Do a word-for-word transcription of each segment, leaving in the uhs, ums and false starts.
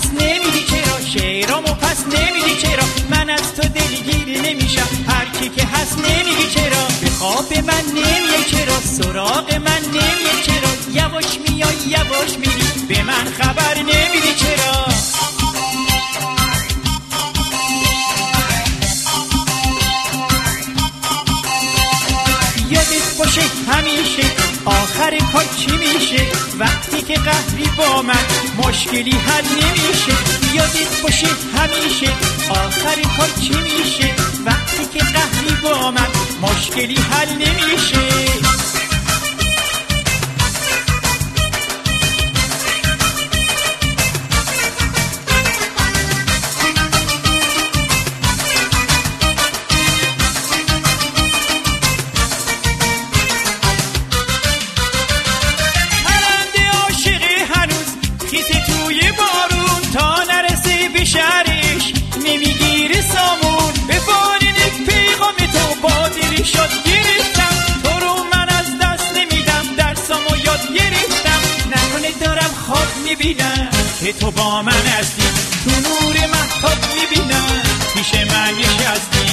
پس نمیدی چرا، شعرامو پس نمیدی چرا، من از تو دلگیر نمیشم هر کی که هست نمیگی چرا، به خواب من نمیای چرا، سراغ من نمیای چرا، یواش میای یواش میری به من خبر نمیدی چرا. یادت باشه همیشه آخر کار چی میشه، وقتی که قهری با من مشکلی حل نمیشه. یادت باشه همیشه آخر کار چی میشه، وقتی که قهری با من مشکلی حل نمیشه. شهرش نمیگیره سامون، به فارین پیغام تو با دلی شد گرفتم، تو رو من از دست نمیدم، درسامو یاد گرفتم. نکنه دارم خواب میبینم که تو با من هستی، تو نور مهتاب میبینم پیش من نشستی.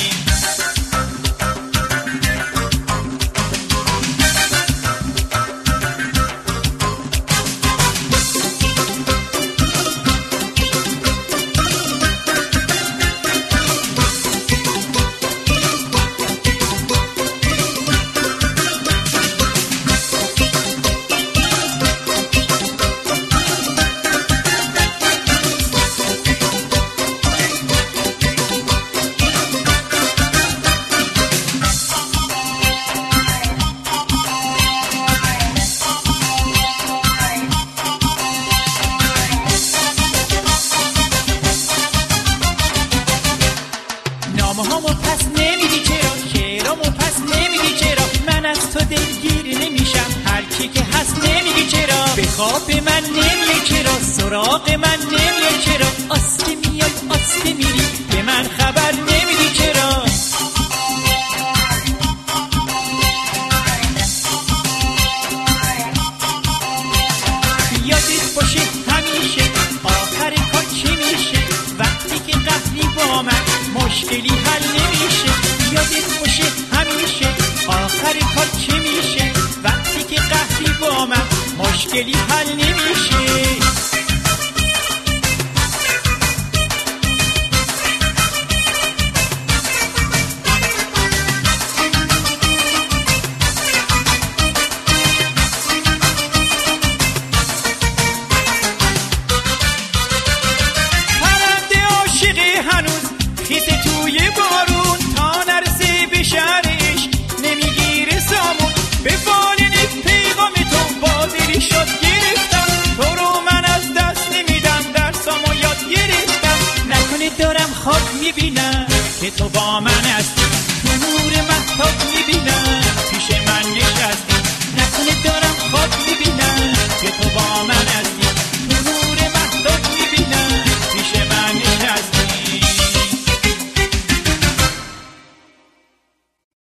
نامه‌هامو پس نمیدی چرا، شعرامو پس نمیدی چرا، من از تو دلگیر نمیشم هر کی که هست نمیگی چرا، به خواب من نمیای چرا، سراغ من نمیای چرا، آسته میای آسته میری به من خبر نمیدی چرا. یادت باشه همیشه آخر کار چی میشه، وقتی که قهری با من مشکلی حل نمیشه. یادت باشه همیشه آخر کار چی میشه، وقتی که قهری با من مشکلی حل نمیشه. پرنده عاشقی هنوز خیته توی بارون، تا نرسه به شهرش نمیگیره سامون، به فالین پیغام تو با دلی شد گرفتم، تو رو من از دست نمیدم، درسامو یاد گرفتم. نکنه دارم خواب میبینم که تو با من هستی، تو نور مهتاب میبینم پیش من نشستی. نکنه دارم